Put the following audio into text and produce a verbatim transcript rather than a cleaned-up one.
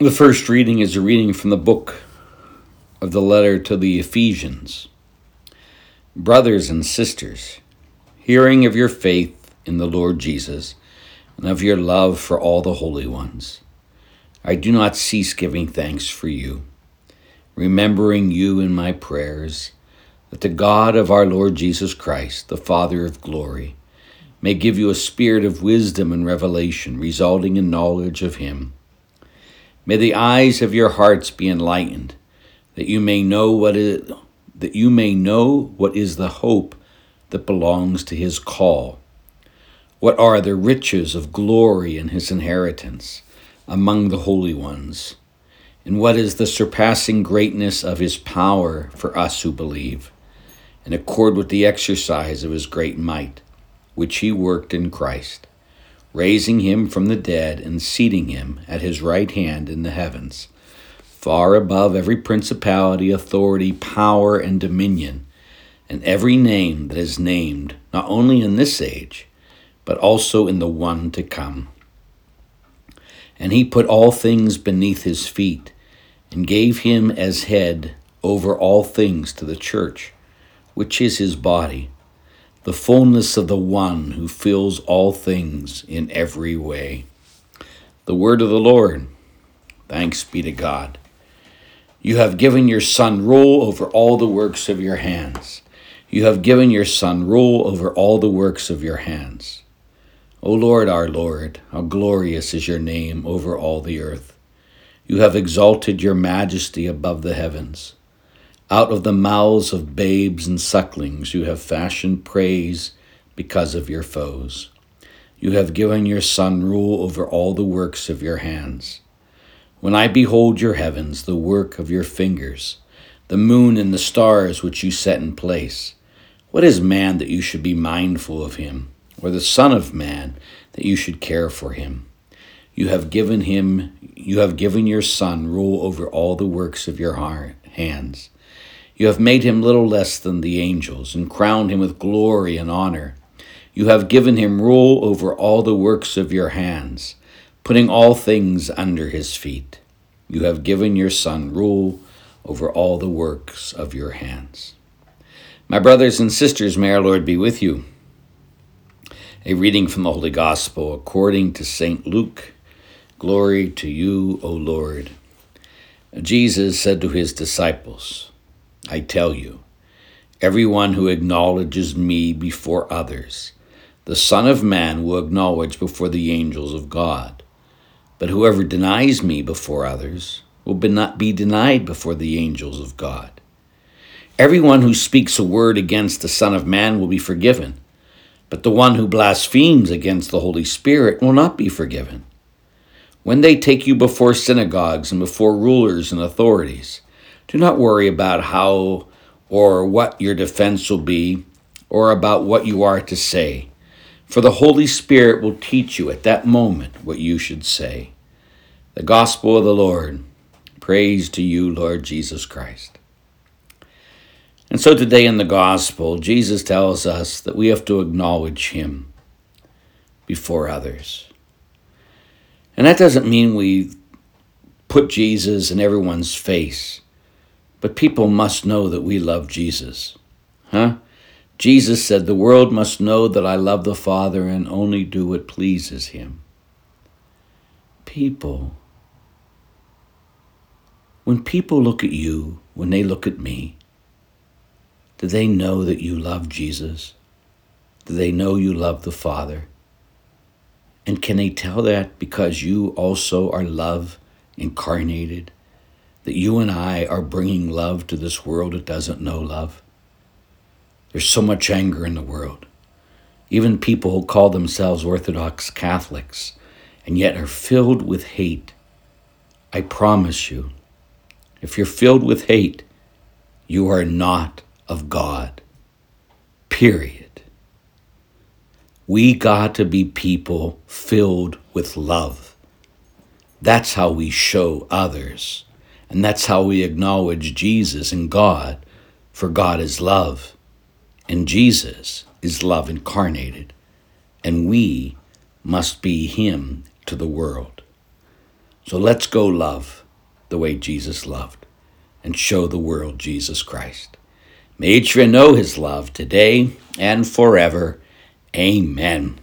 The first reading is a reading from the book of the letter to the Ephesians. Brothers and sisters, hearing of your faith in the Lord Jesus and of your love for all the holy ones, I do not cease giving thanks for you, remembering you in my prayers, that the God of our Lord Jesus Christ, the Father of glory, may give you a spirit of wisdom and revelation, resulting in knowledge of him. May the eyes of your hearts be enlightened, that you may know what is, that you may know what is the hope that belongs to his call. What are the riches of glory in his inheritance among the holy ones? And what is the surpassing greatness of his power for us who believe, in accord with the exercise of his great might, which he worked in Christ, raising him from the dead and seating him at his right hand in the heavens, far above every principality, authority, power, and dominion, and every name that is named, not only in this age, but also in the one to come. And he put all things beneath his feet, and gave him as head over all things to the church, which is his body, the fullness of the one who fills all things in every way. The word of the Lord. Thanks be to God. You have given your Son rule over all the works of your hands. You have given your Son rule over all the works of your hands. O Lord, our Lord, how glorious is your name over all the earth. You have exalted your majesty above the heavens. Out of the mouths of babes and sucklings you have fashioned praise because of your foes. You have given your Son rule over all the works of your hands. When I behold your heavens, the work of your fingers, the moon and the stars which you set in place, what is man that you should be mindful of him, or the Son of Man that you should care for him? You have given him, you have given your Son rule over all the works of your hands. You have made him little less than the angels, and crowned him with glory and honor. You have given him rule over all the works of your hands, putting all things under his feet. You have given your Son rule over all the works of your hands. My brothers and sisters, may our Lord be with you. A reading from the Holy Gospel according to Saint Luke. Glory to you, O Lord. Jesus said to his disciples, I tell you, everyone who acknowledges me before others, the Son of Man will acknowledge before the angels of God. But whoever denies me before others will not be denied before the angels of God. Everyone who speaks a word against the Son of Man will be forgiven, but the one who blasphemes against the Holy Spirit will not be forgiven. When they take you before synagogues and before rulers and authorities, do not worry about how or what your defense will be, or about what you are to say, for the Holy Spirit will teach you at that moment what you should say. The Gospel of the Lord. Praise to you, Lord Jesus Christ. And so today in the Gospel, Jesus tells us that we have to acknowledge him before others. And that doesn't mean we put Jesus in everyone's face. But people must know that we love Jesus. Huh? Jesus said, the world must know that I love the Father and only do what pleases him. People, when people look at you, when they look at me, do they know that you love Jesus? Do they know you love the Father? And can they tell that because you also are love incarnated? That you and I are bringing love to this world that doesn't know love? There's so much anger in the world. Even people who call themselves Orthodox Catholics and yet are filled with hate. I promise you, if you're filled with hate, you are not of God. Period. We got to be people filled with love. That's how we show others. And that's how we acknowledge Jesus and God, for God is love, and Jesus is love incarnated, and we must be him to the world. So let's go love the way Jesus loved and show the world Jesus Christ. May each of you know his love today and forever. Amen.